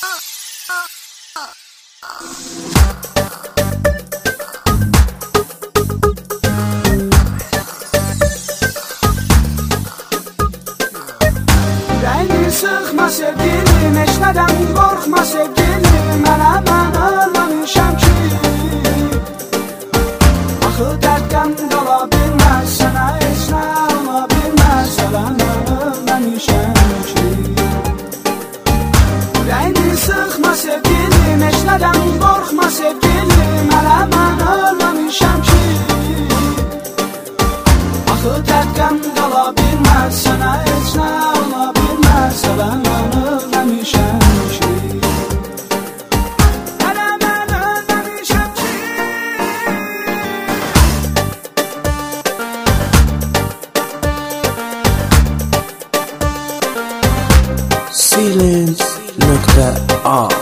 Beni sıkma sevgilim, eşneden korkma sevgilim. Mən ölməmişəm ki, axı dərddən qala bilməz, sənə heç nə ola bilməz. Mən ölməmişəm ki. Beni sıkma sevgilim, eşneden korkma sevgilim. Mən ölməmişəm ki, axı dərddən qala bilməz, sənə heç nə ola bilməz. Mən ölməmişəm ki. Mən ölməmişəm ki. Silence.az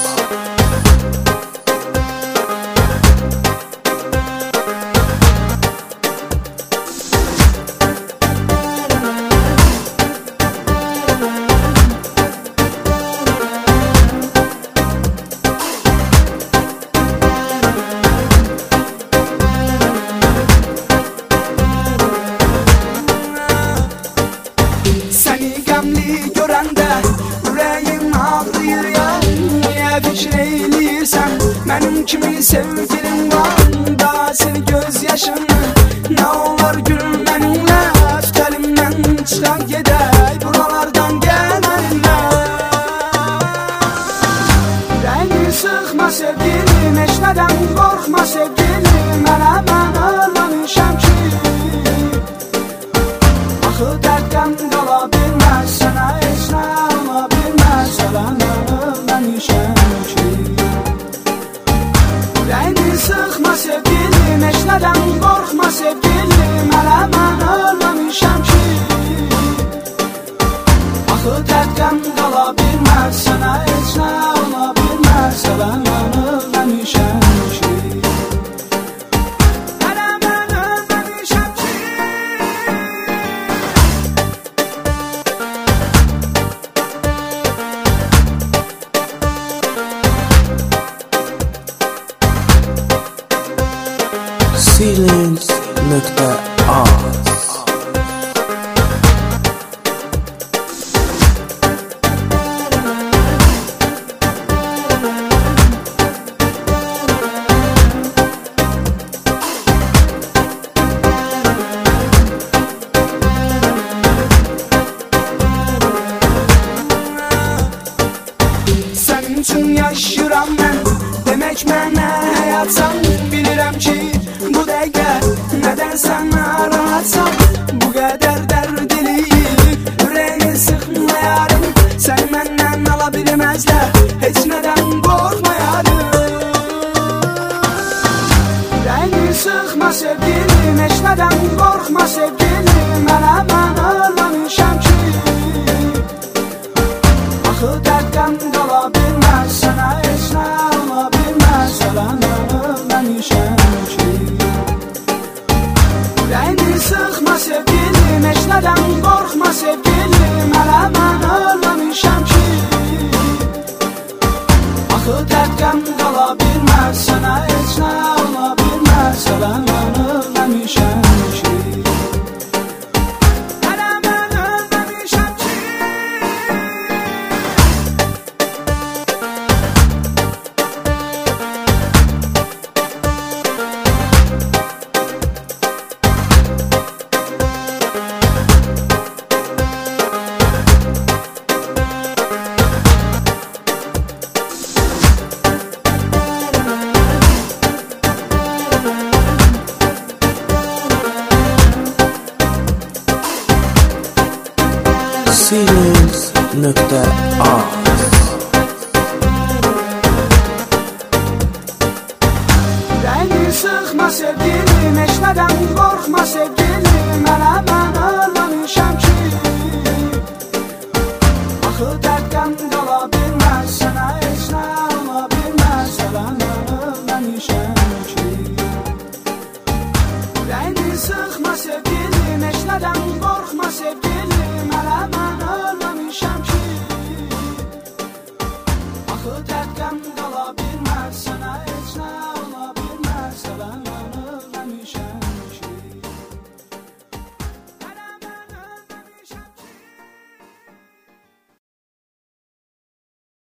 Səni qəmli görəndə ürəyim ağrıyır ya. Niyə fikir eyləyirsən, mənim kimi sevgilim var. Da seni göz yaşını, nə olar gülüm mənimlə. Tut əlimdən çıxan gedək, buralardan gəl əlimlə. Beni sıxma sevgilim, heç nədən qorxma sevgilim. Mən ölməmişəm ki, axı dərddən qala bilməz, sənə heç nə ola bilməz. Mən ölməmişəm ki. Beni sıxma sevgilim, heç nədən qorxma sevgilim. Mən ölməmişəm ki, axı dərddən qala bilməz, sənə heç nə ola bilməz. Mən ölməmişəm ki. Silence.az Sənin üçün yaşayıram mən, demək mənə həyatsan. Bilirəm ki, bu dəqiqə nədənsə narahatsan. Bu qədər dərdliyim, ürəyini sıxma yarım. Səni məndən ala bilməzlər, heç nədən qorxma yarım. Beni sıxma sevgilim, heç nədən qorxma sevgilim. Mən ölməmişəm ki, axı dərddən qala bilməz, sənə heç nə ola bilməz. Mən ölməmişəm ki. Beni sıxma sevgilim, heç nədən qorxma sevgilim. Mən ölməmişəm ki, axı dərddən qala bilməz, sənə heç nə ola bilməz. Mən ölməmişəm ki. Silence.az Beni sıxma sevgilim, heç nədən qorxma sevgilim. Mən ölməmişəm ki, axı dərddən qala bilməz, sənə heç nə ola bilməz. Mən ölməmişəm ki. Beni sıxma sevgilim, heç nədən qorxma sevgilim. Mən ölməmişəm ki, yandı